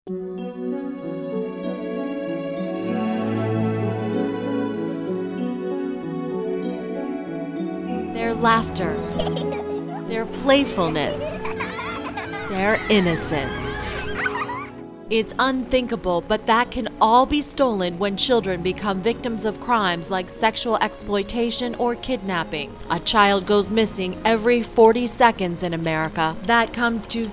Their laughter, their playfulness, their innocence. It's unthinkable, but that can all be stolen when children become victims of crimes like sexual exploitation or kidnapping. A child goes missing every 40 seconds in America. That comes to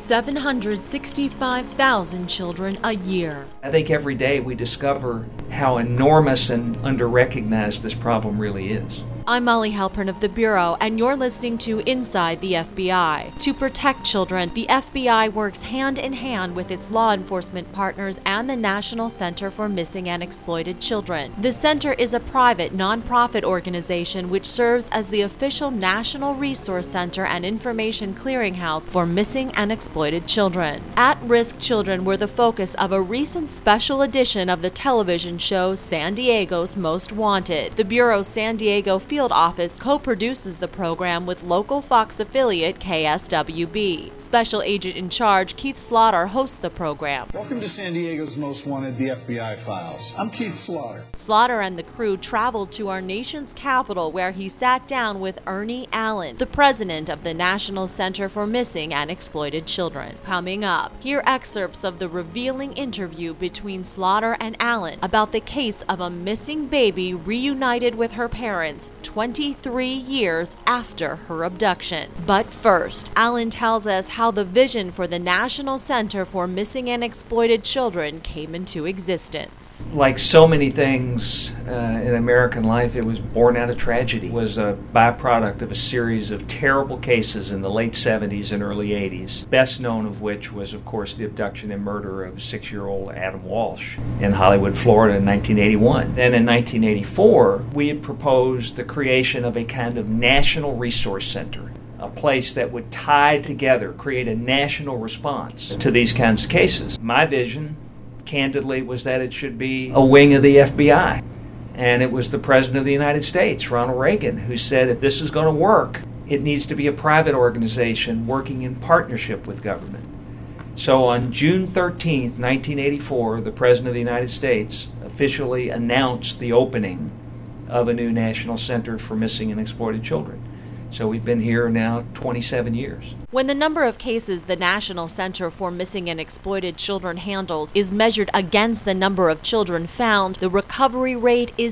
765,000 children a year. I think every day we discover how enormous and underrecognized this problem really is. I'm Molly Halpern of the Bureau, and you're listening to Inside the FBI. To protect children, the FBI works hand in hand with its law enforcement partners and the National Center for Missing and Exploited Children. The center is a private, nonprofit organization which serves as the official National Resource Center and Information Clearinghouse for missing and exploited children. At-risk children were the focus of a recent special edition of the television show San Diego's Most Wanted. The Bureau's San Diego Field Office co-produces the program with local Fox affiliate KSWB. Special Agent in Charge Keith Slaughter hosts the program. Welcome to San Diego's Most Wanted, the FBI Files. I'm Keith Slaughter. Slaughter and the crew traveled to our nation's capital where he sat down with Ernie Allen, the president of the National Center for Missing and Exploited Children. Coming up, hear excerpts of the revealing interview between Slaughter and Allen about the case of a missing baby reunited with her parents 23 years after her abduction. But first, Allen tells us how the vision for the National Center for Missing and Exploited Children came into existence. Like so many things in American life, it was born out of tragedy. It was a byproduct of a series of terrible cases in the late 70s and early 80s, best known of which was, of course, the abduction and murder of 6-year-old Adam Walsh in Hollywood, Florida in 1981. Then in 1984, we had proposed the creation of a kind of national resource center, a place that would tie together, create a national response to these kinds of cases. My vision, candidly, was that it should be a wing of the FBI. And it was the President of the United States, Ronald Reagan, who said if this is going to work, it needs to be a private organization working in partnership with government. So on June 13th, 1984, the President of the United States officially announced the opening of a new National Center for Missing and Exploited Children. So we've been here now 27 years. When the number of cases the National Center for Missing and Exploited Children handles is measured against the number of children found, the recovery rate is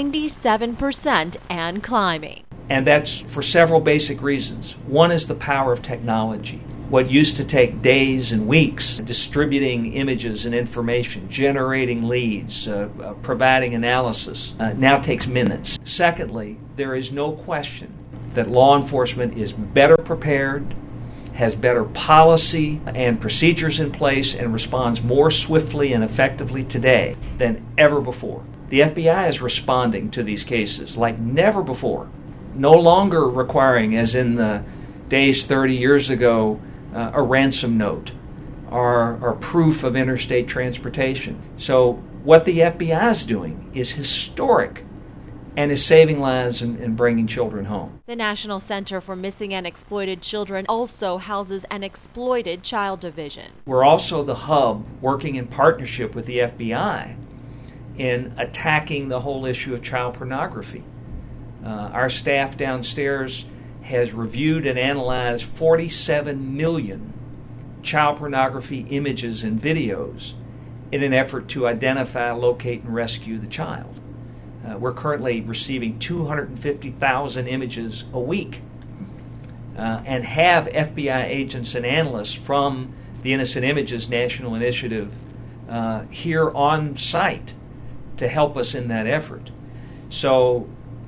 97% and climbing. And that's for several basic reasons. One is the power of technology. What used to take days and weeks, distributing images and information, generating leads, providing analysis, now takes minutes. Secondly, there is no question that law enforcement is better prepared, has better policy and procedures in place, and responds more swiftly and effectively today than ever before. The FBI is responding to these cases like never before, no longer requiring, as in the days 30 years ago, a ransom note or proof of interstate transportation. So what the FBI is doing is historic and is saving lives and bringing children home. The National Center for Missing and Exploited Children also houses an Exploited Child Division. We're also the hub working in partnership with the FBI in attacking the whole issue of child pornography. Our staff downstairs has reviewed and analyzed 47 million child pornography images and videos in an effort to identify, locate, and rescue the child. We're currently receiving 250,000 images a week and have FBI agents and analysts from the Innocent Images National Initiative here on site to help us in that effort. So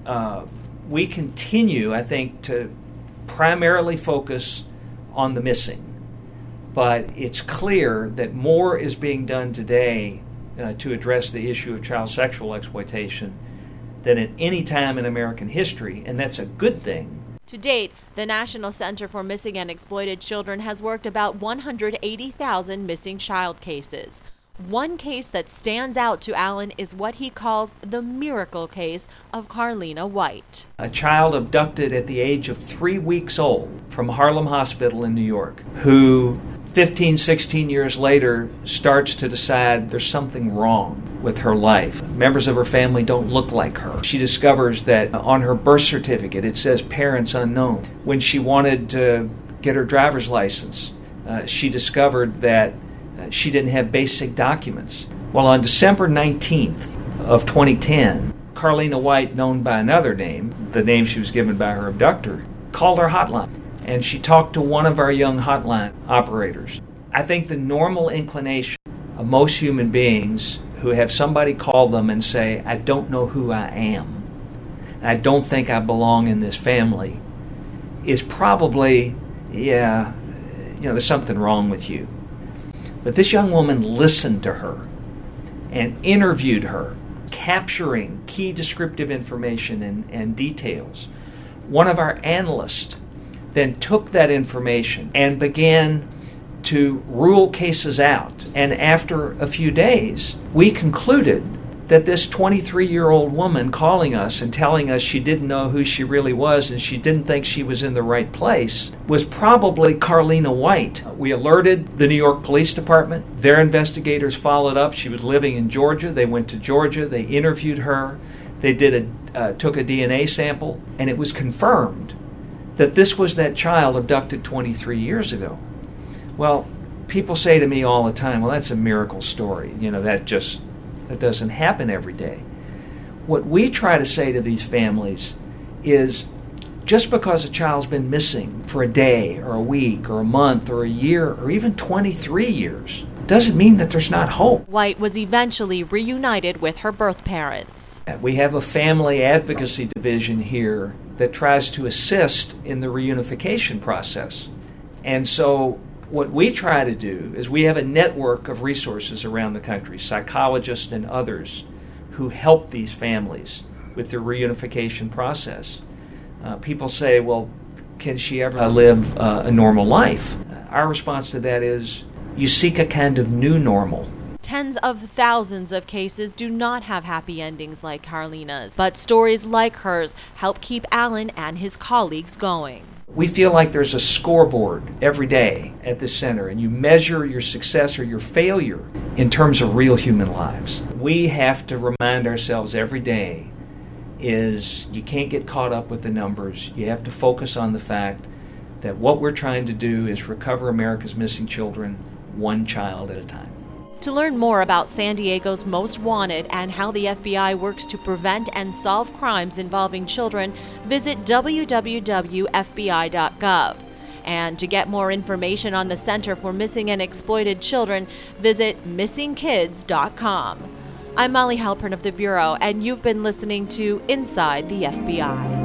we continue, I think, to primarily focus on the missing. But it's clear that more is being done today to address the issue of child sexual exploitation than at any time in American history, and that's a good thing. To date, the National Center for Missing and Exploited Children has worked about 180,000 missing child cases. One case that stands out to Allen is what he calls the miracle case of Carlina White. A child abducted at the age of 3 weeks old from Harlem Hospital in New York, who 15, 16 years later, starts to decide there's something wrong with her life. Members of her family don't look like her. She discovers that on her birth certificate it says parents unknown. When she wanted to get her driver's license, she discovered that she didn't have basic documents. Well, on December 19th of 2010, Carlina White, known by another name, the name she was given by her abductor, called our hotline. And she talked to one of our young hotline operators. I think the normal inclination of most human beings who have somebody call them and say, I don't know who I am, and I don't think I belong in this family, is probably, there's something wrong with you. But this young woman listened to her and interviewed her, capturing key descriptive information and details. One of our analysts then took that information and began to rule cases out. And after a few days, we concluded that this 23-year-old woman calling us and telling us she didn't know who she really was and she didn't think she was in the right place was probably Carlina White. We alerted the New York Police Department. Their investigators followed up. She was living in Georgia. They went to Georgia. They interviewed her. They took a DNA sample, and it was confirmed that this was that child abducted 23 years ago. Well, people say to me all the time, well, that's a miracle story. That doesn't happen every day. What we try to say to these families is just because a child's been missing for a day or a week or a month or a year or even 23 years doesn't mean that there's not hope. White was eventually reunited with her birth parents. We have a family advocacy division here that tries to assist in the reunification process. And so what we try to do is we have a network of resources around the country, psychologists and others, who help these families with the reunification process. People say, well, can she ever live a normal life? Our response to that is, you seek a kind of new normal. Tens of thousands of cases do not have happy endings like Carlina's, but stories like hers help keep Alan and his colleagues going. We feel like there's a scoreboard every day at this center, and you measure your success or your failure in terms of real human lives. We have to remind ourselves every day is you can't get caught up with the numbers. You have to focus on the fact that what we're trying to do is recover America's missing children one child at a time. To learn more about San Diego's Most Wanted and how the FBI works to prevent and solve crimes involving children, visit www.fbi.gov. And to get more information on the Center for Missing and Exploited Children, visit missingkids.com. I'm Molly Halpern of the Bureau, and you've been listening to Inside the FBI.